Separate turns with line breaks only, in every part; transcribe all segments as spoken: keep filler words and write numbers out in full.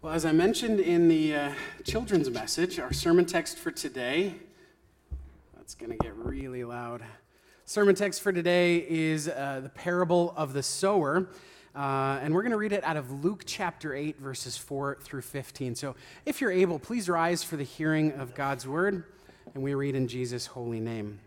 Well, as I mentioned in the uh, children's message, our sermon text for today, that's going to get really loud. Sermon text for today is uh, the parable of the sower, uh, and we're going to read it out of Luke chapter eight, verses four through fifteen. So if you're able, please rise for the hearing of God's word, and we read in Jesus' holy name.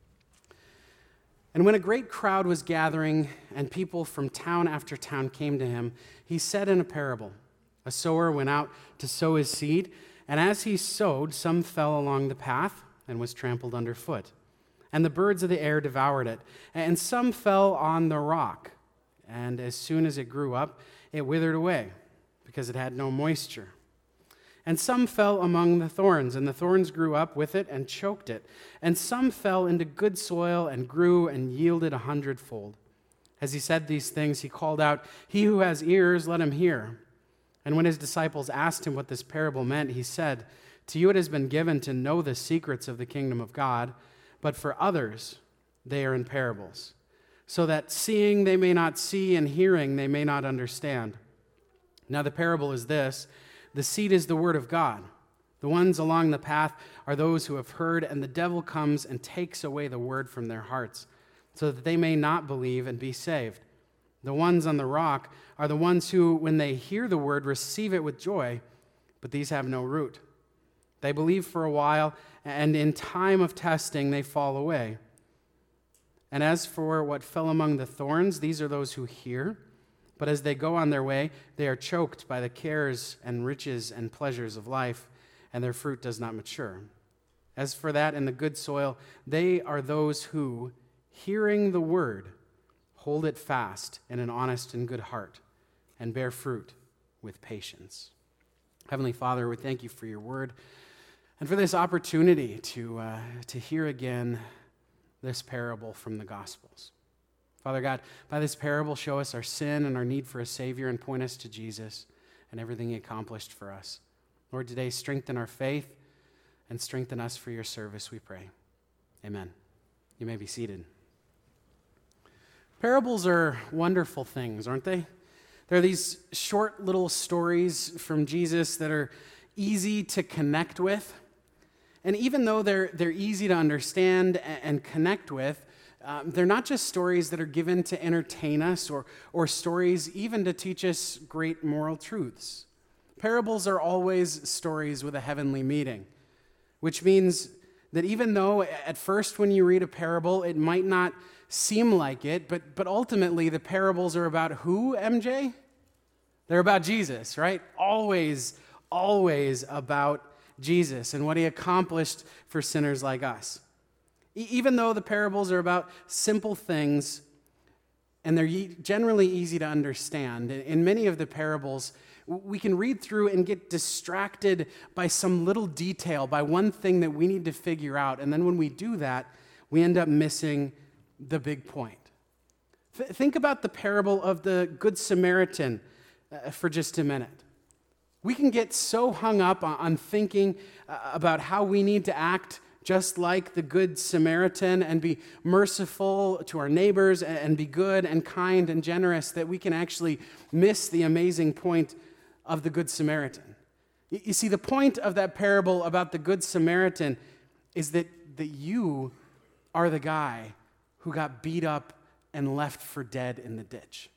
And when a great crowd was gathering, and people from town after town came to him, he said in a parable, "A sower went out to sow his seed, and as he sowed, some fell along the path and was trampled underfoot. And the birds of the air devoured it. And some fell on the rock, and as soon as it grew up, it withered away, because it had no moisture. And some fell among the thorns, and the thorns grew up with it and choked it. And some fell into good soil and grew and yielded a hundredfold." As he said these things, he called out, "He who has ears, let him hear." And when his disciples asked him what this parable meant, he said, "To you it has been given to know the secrets of the kingdom of God, but for others they are in parables, so that seeing they may not see and hearing they may not understand. Now the parable is this: the seed is the word of God. The ones along the path are those who have heard, and the devil comes and takes away the word from their hearts, so that they may not believe and be saved. The ones on the rock are the ones who, when they hear the word, receive it with joy, but these have no root. They believe for a while, and in time of testing they fall away. And as for what fell among the thorns, these are those who hear, but as they go on their way, they are choked by the cares and riches and pleasures of life, and their fruit does not mature. As for that in the good soil, they are those who, hearing the word, hold it fast in an honest and good heart, and bear fruit with patience." Heavenly Father, we thank you for your word and for this opportunity to, uh, to hear again this parable from the Gospels. Father God, by this parable, show us our sin and our need for a Savior, and point us to Jesus and everything he accomplished for us. Lord, today strengthen our faith and strengthen us for your service, we pray. Amen. You may be seated. Parables are wonderful things, aren't they? They're these short little stories from Jesus that are easy to connect with. And even though they're, they're easy to understand and connect with, um, they're not just stories that are given to entertain us or, or stories even to teach us great moral truths. Parables are always stories with a heavenly meaning, which means that even though at first when you read a parable, it might not seem like it, but but ultimately the parables are about who, M J? They're about Jesus, right? Always, always about Jesus and what he accomplished for sinners like us. E- even though the parables are about simple things and they're e- generally easy to understand, in, in many of the parables, we can read through and get distracted by some little detail, by one thing that we need to figure out. And then when we do that, we end up missing the big point. Th- think about the parable of the Good Samaritan uh, for just a minute. We can get so hung up on, on thinking uh, about how we need to act just like the Good Samaritan and be merciful to our neighbors and, and be good and kind and generous that we can actually miss the amazing point of the Good Samaritan. You, you see, the point of that parable about the Good Samaritan is that, that you are the guy who got beat up and left for dead in the ditch.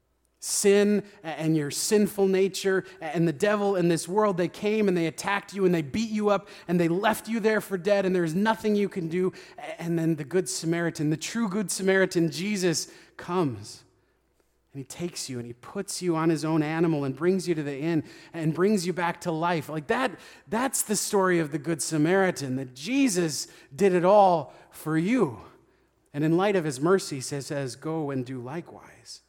Sin and your sinful nature and the devil in this world, they came and they attacked you and they beat you up and they left you there for dead and there's nothing you can do. And then the Good Samaritan, the true Good Samaritan, Jesus, comes and he takes you and he puts you on his own animal and brings you to the inn and brings you back to life. Like that, that's the story of the Good Samaritan, that Jesus did it all for you. And in light of his mercy, he says, go and do likewise.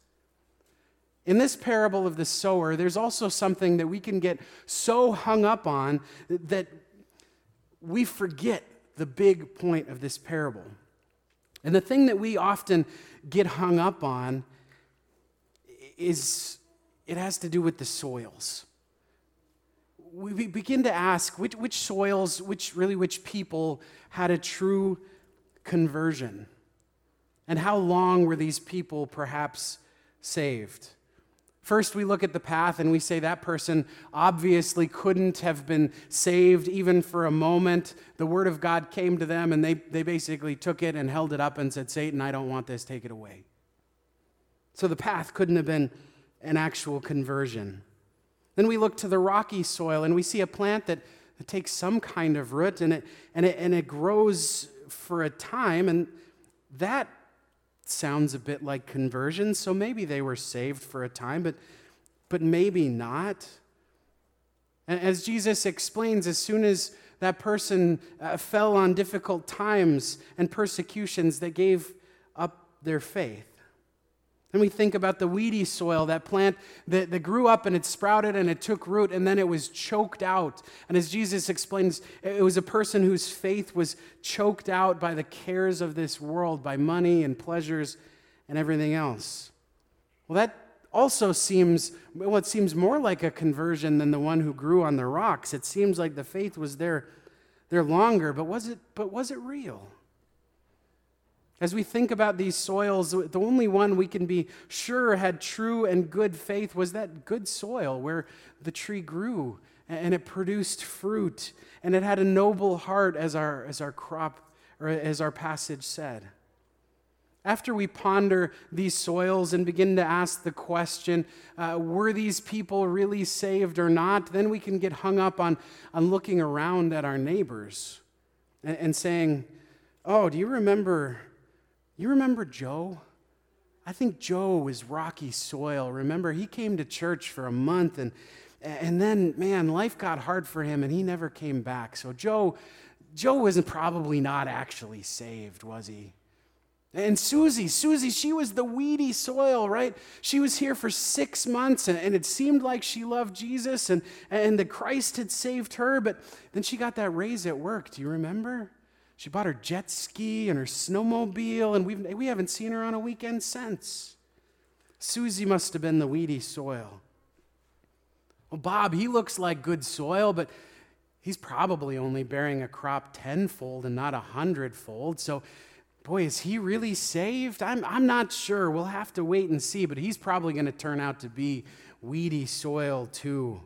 In this parable of the sower, there's also something that we can get so hung up on that we forget the big point of this parable. And the thing that we often get hung up on is it has to do with the soils. We begin to ask which, which soils, which really which people had a true conversion. And how long were these people perhaps saved? First, we look at the path and we say that person obviously couldn't have been saved even for a moment. The word of God came to them and they, they basically took it and held it up and said, Satan, I don't want this, take it away. So the path couldn't have been an actual conversion. Then we look to the rocky soil and we see a plant that, that takes some kind of root and it, and, it, and it grows for a time, and that sounds a bit like conversion, so maybe they were saved for a time, but, but maybe not. And as Jesus explains, as soon as that person uh, fell on difficult times and persecutions, they gave up their faith. And we think about the weedy soil, that plant that, that grew up and it sprouted and it took root and then it was choked out. And as Jesus explains, it was a person whose faith was choked out by the cares of this world, by money and pleasures and everything else. Well, that also seems, well, it seems more like a conversion than the one who grew on the rocks. It seems like the faith was there, there longer, but was it, but was it real? As we think about these soils, the only one we can be sure had true and good faith was that good soil where the tree grew and it produced fruit and it had a noble heart, as our, as our crop, or as our passage said. After we ponder these soils and begin to ask the question, uh, were these people really saved or not, then we can get hung up on, on looking around at our neighbors and, and saying, oh, do you remember... You remember Joe? I think Joe was rocky soil. Remember, he came to church for a month, and, and then, man, life got hard for him, and he never came back. So Joe, Joe wasn't probably not actually saved, was he? And Susie, Susie, she was the weedy soil, right? She was here for six months, and, and it seemed like she loved Jesus, and, and that Christ had saved her, but then she got that raise at work. Do you remember? She bought her jet ski and her snowmobile, and we've, we haven't seen her on a weekend since. Susie must have been the weedy soil. Well, Bob, he looks like good soil, but he's probably only bearing a crop tenfold and not a hundredfold. So, boy, is he really saved? I'm, I'm not sure. We'll have to wait and see, but he's probably going to turn out to be weedy soil too.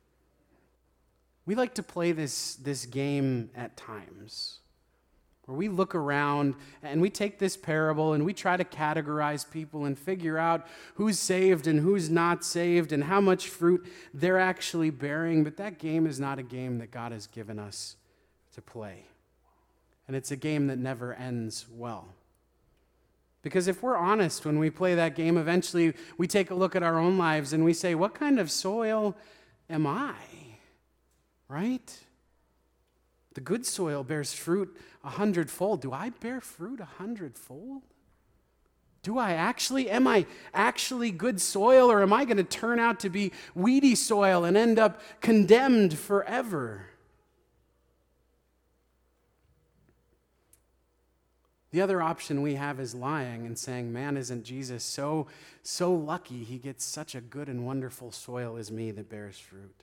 We like to play this, this game at times, where we look around and we take this parable and we try to categorize people and figure out who's saved and who's not saved and how much fruit they're actually bearing. But that game is not a game that God has given us to play. And it's a game that never ends well. Because if we're honest, when we play that game, eventually we take a look at our own lives and we say, what kind of soil am I? Right? The good soil bears fruit a hundredfold. Do I bear fruit a hundredfold? Do I actually? Am I actually good soil, or am I going to turn out to be weedy soil and end up condemned forever? The other option we have is lying and saying, man, isn't Jesus so, so lucky he gets such a good and wonderful soil as me that bears fruit?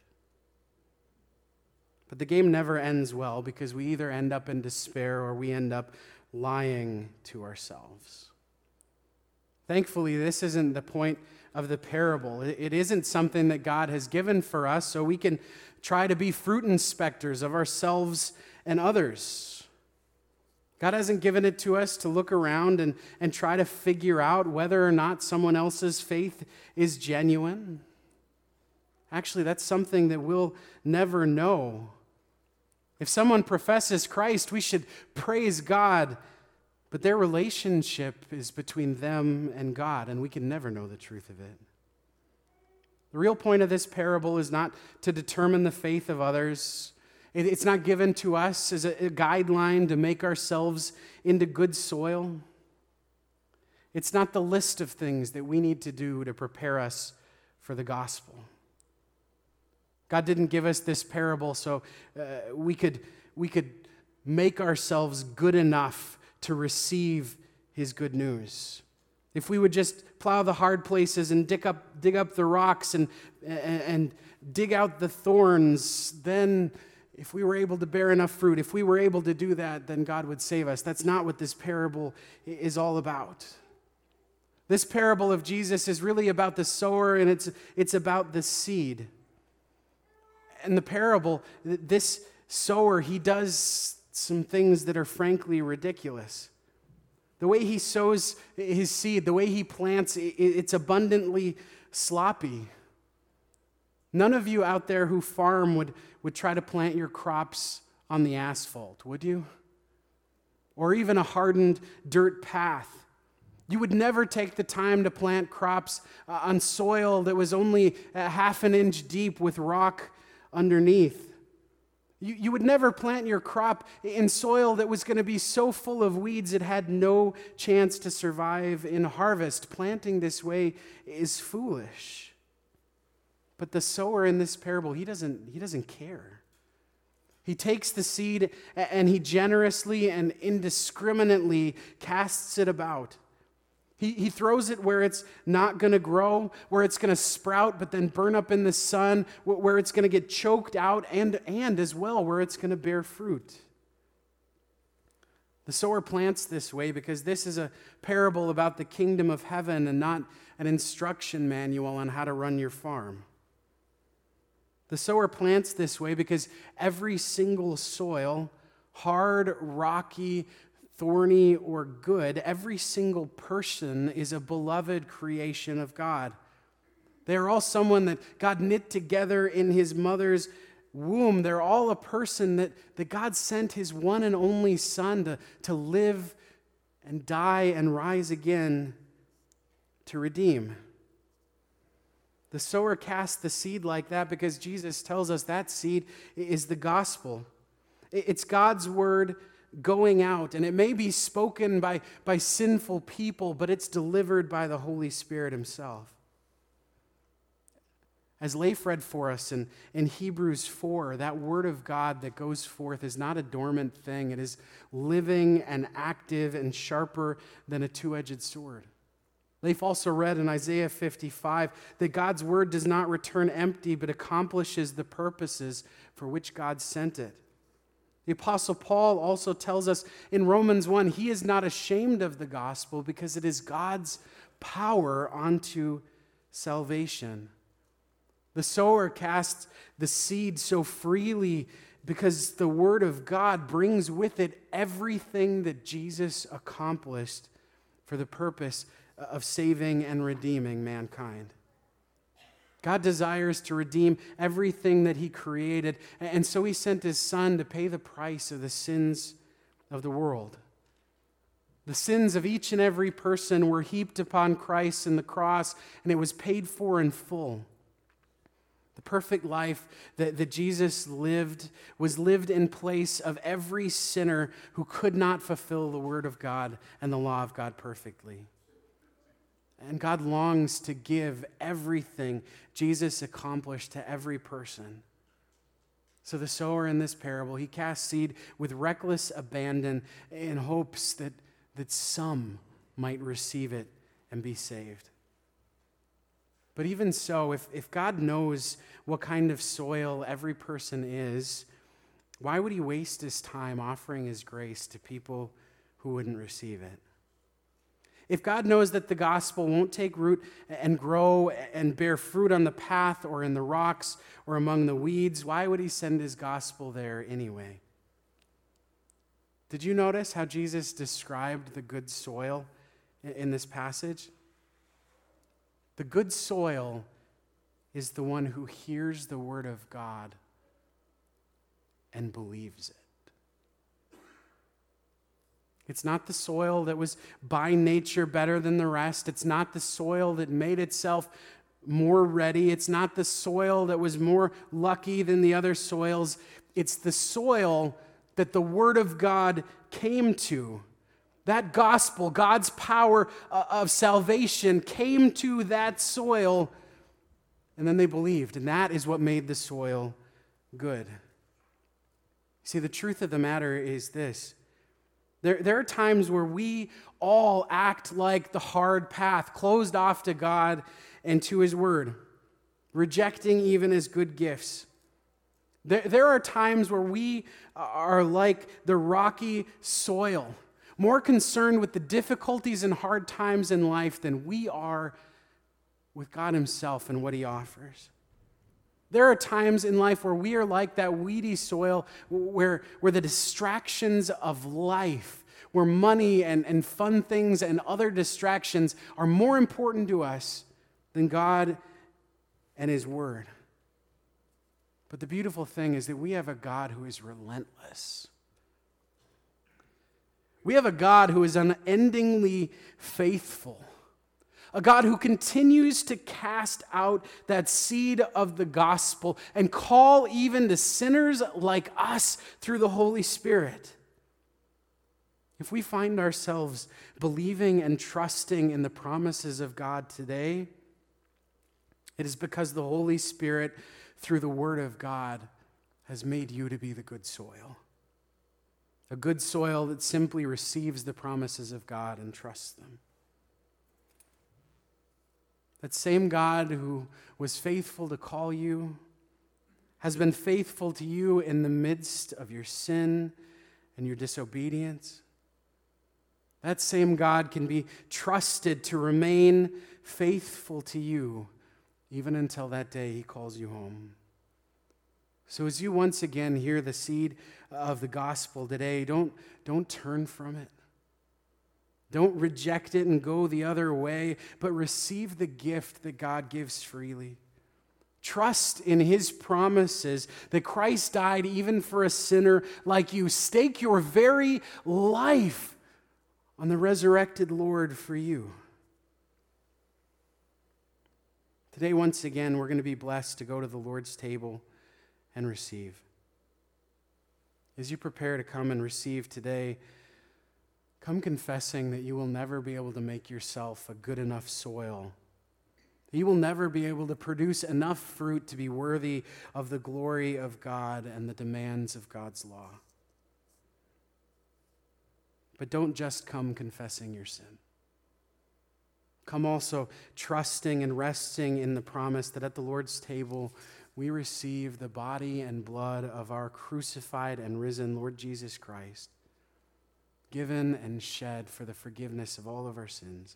But the game never ends well, because we either end up in despair or we end up lying to ourselves. Thankfully, this isn't the point of the parable. It isn't something that God has given for us so we can try to be fruit inspectors of ourselves and others. God hasn't given it to us to look around and, and try to figure out whether or not someone else's faith is genuine. Actually, that's something that we'll never know. If someone professes Christ, we should praise God, but their relationship is between them and God, and we can never know the truth of it. The real point of this parable is not to determine the faith of others. It's not given to us as a guideline to make ourselves into good soil. It's not the list of things that we need to do to prepare us for the gospel. God didn't give us this parable so uh, we could, we could make ourselves good enough to receive his good news. If we would just plow the hard places and dig up, dig up the rocks and, and, and dig out the thorns, then if we were able to bear enough fruit, if we were able to do that, then God would save us. That's not what this parable is all about. This parable of Jesus is really about the sower, and it's, it's about the seed. And the parable, this sower, he does some things that are frankly ridiculous. The way he sows his seed, the way he plants, it's abundantly sloppy. None of you out there who farm would, would try to plant your crops on the asphalt, would you? Or even a hardened dirt path. You would never take the time to plant crops uh, on soil that was only a half an inch deep with rock underneath. You, you would never plant your crop in soil that was going to be so full of weeds it had no chance to survive in harvest. Planting this way is foolish. But the sower in this parable, he doesn't, he doesn't care. He takes the seed and he generously and indiscriminately casts it about. He, he throws it where it's not going to grow, where it's going to sprout but then burn up in the sun, where it's going to get choked out, and, and as well where it's going to bear fruit. The sower plants this way because this is a parable about the kingdom of heaven and not an instruction manual on how to run your farm. The sower plants this way because every single soil, hard, rocky, thorny, or good, every single person is a beloved creation of God. They are all someone that God knit together in his mother's womb. They're all a person that, that God sent his one and only Son to, to live and die and rise again to redeem. The sower casts the seed like that because Jesus tells us that seed is the gospel. It's God's word going out, and it may be spoken by, by sinful people, but it's delivered by the Holy Spirit himself. As Leif read for us in, in Hebrews four, that word of God that goes forth is not a dormant thing. It is living and active and sharper than a two-edged sword. Leif also read in Isaiah fifty-five that God's word does not return empty, but accomplishes the purposes for which God sent it. The Apostle Paul also tells us in Romans one, he is not ashamed of the gospel because it is God's power unto salvation. The sower casts the seed so freely because the word of God brings with it everything that Jesus accomplished for the purpose of saving and redeeming mankind. God desires to redeem everything that he created, and so he sent his Son to pay the price of the sins of the world. The sins of each and every person were heaped upon Christ in the cross, and it was paid for in full. The perfect life that, that Jesus lived was lived in place of every sinner who could not fulfill the word of God and the law of God perfectly. And God longs to give everything Jesus accomplished to every person. So the sower in this parable, he casts seed with reckless abandon in hopes that, that some might receive it and be saved. But even so, if, if God knows what kind of soil every person is, why would he waste his time offering his grace to people who wouldn't receive it? If God knows that the gospel won't take root and grow and bear fruit on the path or in the rocks or among the weeds, why would he send his gospel there anyway? Did you notice how Jesus described the good soil in this passage? The good soil is the one who hears the word of God and believes it. It's not the soil that was by nature better than the rest. It's not the soil that made itself more ready. It's not the soil that was more lucky than the other soils. It's the soil that the Word of God came to. That gospel, God's power of salvation came to that soil, and then they believed. And that is what made the soil good. See, the truth of the matter is this. There, there are times where we all act like the hard path, closed off to God and to his word, rejecting even his good gifts. There, there are times where we are like the rocky soil, more concerned with the difficulties and hard times in life than we are with God himself and what he offers. There are times in life where we are like that weedy soil where, where the distractions of life, where money and, and fun things and other distractions are more important to us than God and his word. But the beautiful thing is that we have a God who is relentless. We have a God who is unendingly faithful. A God who continues to cast out that seed of the gospel and call even to sinners like us through the Holy Spirit. If we find ourselves believing and trusting in the promises of God today, it is because the Holy Spirit, through the Word of God, has made you to be the good soil. A good soil that simply receives the promises of God and trusts them. That same God who was faithful to call you has been faithful to you in the midst of your sin and your disobedience. That same God can be trusted to remain faithful to you even until that day he calls you home. So as you once again hear the seed of the gospel today, don't, don't turn from it. Don't reject it and go the other way, but receive the gift that God gives freely. Trust in his promises that Christ died even for a sinner like you. Stake your very life on the resurrected Lord for you. Today, once again, we're going to be blessed to go to the Lord's table and receive. As you prepare to come and receive today, come confessing that you will never be able to make yourself a good enough soil. You will never be able to produce enough fruit to be worthy of the glory of God and the demands of God's law. But don't just come confessing your sin. Come also trusting and resting in the promise that at the Lord's table we receive the body and blood of our crucified and risen Lord Jesus Christ, given and shed for the forgiveness of all of our sins.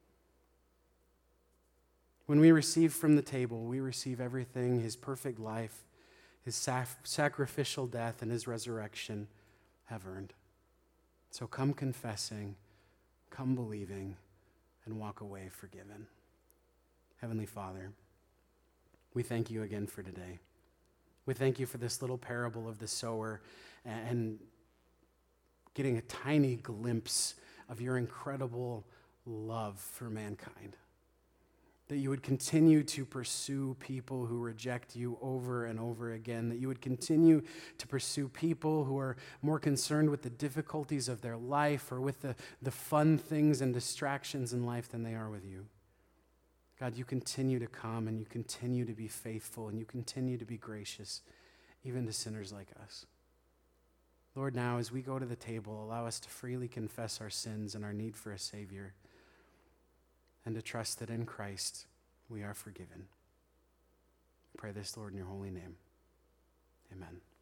When we receive from the table, we receive everything his perfect life, his sacrificial death, and his resurrection have earned. So come confessing, come believing, and walk away forgiven. Heavenly Father, we thank you again for today. We thank you for this little parable of the sower and getting a tiny glimpse of your incredible love for mankind. That you would continue to pursue people who reject you over and over again. That you would continue to pursue people who are more concerned with the difficulties of their life or with the, the fun things and distractions in life than they are with you. God, you continue to come and you continue to be faithful and you continue to be gracious, even to sinners like us. Lord, now as we go to the table, allow us to freely confess our sins and our need for a Savior, and to trust that in Christ we are forgiven. We pray this, Lord, in your holy name. Amen.